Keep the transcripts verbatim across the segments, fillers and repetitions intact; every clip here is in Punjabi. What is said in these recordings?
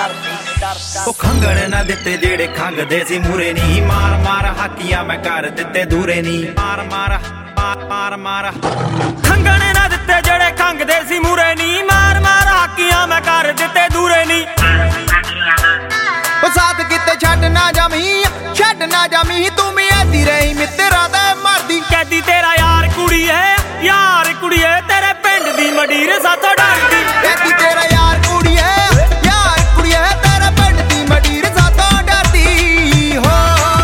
ਉਹ ਖੰਗਣ ਨਾ ਦਿੱਤੇ ਜਿਹੜੇ ਖੰਗਦੇ ਸੀ ਮੂਰੇ ਨੀ ਮਾਰ ਮਾਰ ਹਾਕੀਆਂ ਮੈਂ ਕਰ ਦਿੱਤੇ ਦੂਰੇ ਨੀ ਮਾਰ ਮਾਰ ਮਾਰ ਮਾਰ ਖੰਗਣ ਨਾ ਦਿੱਤੇ ਜਿਹੜੇ ਖੰਗਦੇ ਸੀ ਮੂਰੇ ਨੀ ਮਾਰ ਮਾਰ ਹਾਕੀਆਂ ਮੈਂ ਕਰ ਦਿੱਤੇ ਦੂਰੇ ਨੀ ਉਹ ਸਾਥ ਕਿਤੇ ਛੱਡ ਨਾ ਜਾਵੀਂ ਛੱਡ ਨਾ ਜਾਵੀਂ ਤੂੰ ਮਿਆਦੀ ਰਹੀ ਮਿੱਤਰਾਂ ਦਾ ਮਰਦੀ ਕੈਦੀ ਤੇਰਾ ਯਾਰ ਕੁੜੀਏ ਯਾਰ ਕੁੜੀਏ ਤੇਰੇ ਪਿੰਡ ਦੀ ਮਡੀਰ ਸਾਥੋਂ ਡਰਦੀ ਕੈਦੀ ਤੇਰਾ ਯਾਰ ਕੁੜੀਏ ਯਾਰ ਕੁੜੀਏ ਤੇਰੇ ਪਿੰਡ ਦੀ ਮਡੀਰ ਸਾਥੋਂ ਡਰਦੀ ਹੋ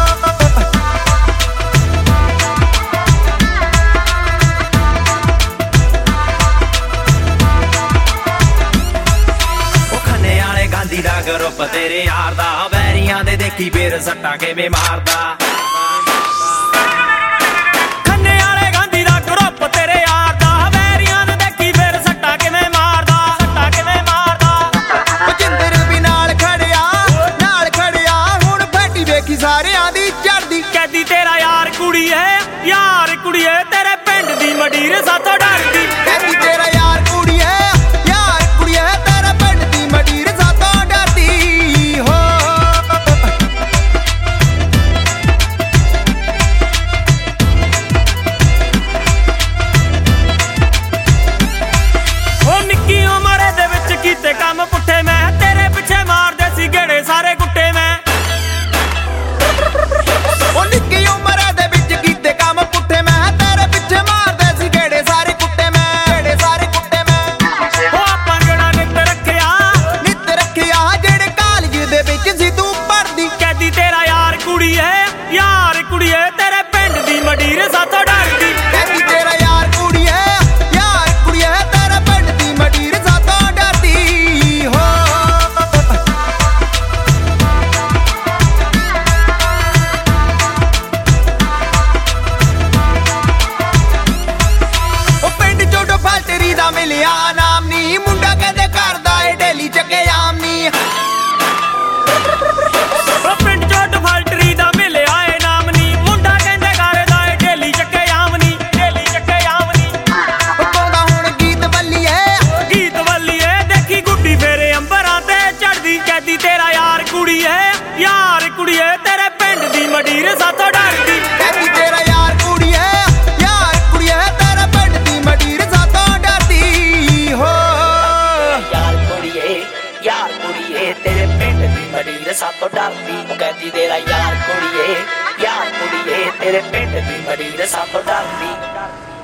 ਉਹ ਖੰਨੇ ਵਾਲੇ ਗਾਂਧੀ ਦਾ ਗਰੁੱਪ ਤੇਰੇ ਯਾਰ ਦਾ ਵੈਰੀਆਂ ਦੇ ਦੇਖੀ ਫੇਰ ਸੱਟਾਂ ਕਿਵੇਂ ਮਾਰਦਾ ਸਾਰਿਆਂ ਦੀ ਚੜਦੀ ਕੈਦੀ ਤੇਰਾ ਯਾਰ ਕੁੜੀਏ ਯਾਰ ਕੁੜੀਏ ਤੇਰੇ ਪਿੰਡ ਦੀ ਮਡੀਰ ਸਾਥੋਂ ਡਰਦੀ ਕੈਦੀ ਤੇਰਾ ਯਾਰ ਕੁੜੀਏ ਯਾਰ ਕੁੜੀਏ ਤੇਰੇ ਪਿੰਡ ਦੀ ਮਡੀਰ ਸਾਥੋਂ ਡਰਦੀ ਹੋ ਉਹ ਨਿੱਕੀ ਉਮਰ ਦੇ ਵਿੱਚ ਕੀਤੇ ਕੰਮ ਪੁੱਠੇ ਮੈਂ ਤੇਰੇ ਪਿੱਛੇ ਮਾਰਦੇ ਸੀ ਗੇੜੇ ਸਾਰੇ ਗੁੱਟੇ ਮੈਂ ਉਹ ਨਿੱਕੀ ਉਮਰ ਦੇ ਵਿੱਚ ਕੀਤੇ ਕੰਮ ਪੁੱਠੇ ਮੈਂ ਤੇਰੇ ਪਿੱਛੇ ਮਾਰਦੇ ਸੀ ਗੇੜੇ ਸਾਰੇ ਕੁੱਟੇ ਮੈਂ ਗੇੜੇ ਸਾਰੇ ਕੁੱਟੇ ਮੈਂ ਉਹ ਆਪਾਂ ਜਿਹੜਾ ਨਿੱਤ ਰੱਖਿਆ ਨਿੱਤ ਰੱਖਿਆ ਜਿਹੜੇ ਕਾਲਜ ਦੇ ਵਿੱਚ ਸੀ ਤੂੰ ਪੜਦੀ ਕੈਦੀ ਤੇਰਾ ਯਾਰ ਕੁੜੀਏ ਯਾਰ ਕੁੜੀਏ ਤੇਰੇ ਪਿੰਡ ਦੀ ਮਡੀਰ ਸਾਥੋਂ ਡਰਦੀ ਕੈਦੀ ਤੇਰਾ ਯਾਰ ਕੁੜੀਏ ਯਾਰ ਕੁੜੀਏ ਤੇਰੇ ਪਿੰਡ ਦੀ ਮਡੀਰ ਸਾਥੋਂ ਡਰਦੀ ਹੋ ਫਲਟਰੀ ਦਾ ਮਿਲਿਆ ਨਾਮ ਨੀ ਮੁੰਡਾ ਕਹਿੰਦੇ ਕਰਦਾ ਏ ਡੇਲੀ ਚੱਕੇ ਆਮ ਨੀ ਉਹ ਪਿੰਡ ਚੋਂ ਫਲਟਰੀ ਦਾ ਮਿਲਿਆ ਏ ਨਾਮ ਨੀ ਮੁੰਡਾ ਕਹਿੰਦੇ ਕਰਦਾ ਏ ਡੇਲੀ ਚੱਕੇ ਆਮ ਨੀ ਡੇਲੀ ਚੱਕੇ ਆਮ ਨੀ ਉਹ ਪਾਉਂਦਾ ਹੁਣ ਗੀਤ ਬੱਲੀਏ ਗੀਤ ਵੱਲੀਏ ਦੇਖੀ ਗੁੱਡੀ ਫੇਰੇ ਅੰਬਰਾਂ ਤੇ ਚੜਦੀ ਕੈਦੀ ਤੇਰਾ ਯਾਰ ਕੁੜੀਏ ਯਾਰ ਕੁੜੀਏ ਤੇਰੇ ਪਿੰਡ ਦੀ ਮਡੀਰ ਸਾਥੋਂ ਡਰਦੀ ਕੈਦੀ ਤੇਰਾ ਯਾਰ ਕੁੜੀਏ ਯਾਰ ਕੁੜੀਏ ਤੇਰੇ ਪਿੰਡ ਦੀ ਮਡੀਰ ਯਾਰ ਕੁੜੀਏ ਤੇਰੇ ਪਿੰਡ ਦੀ ਮਡੀਰ ਸਾਥੋਂ ਡਰਦੀ ਕੈਦੀ ਤੇਰਾ ਯਾਰ ਕੁੜੀਏ ਯਾਰ ਕੁੜੀਏ ਤੇਰੇ ਪਿੰਡ ਦੀ ਮਡੀਰ ਸਾਥੋਂ ਡਰਦੀ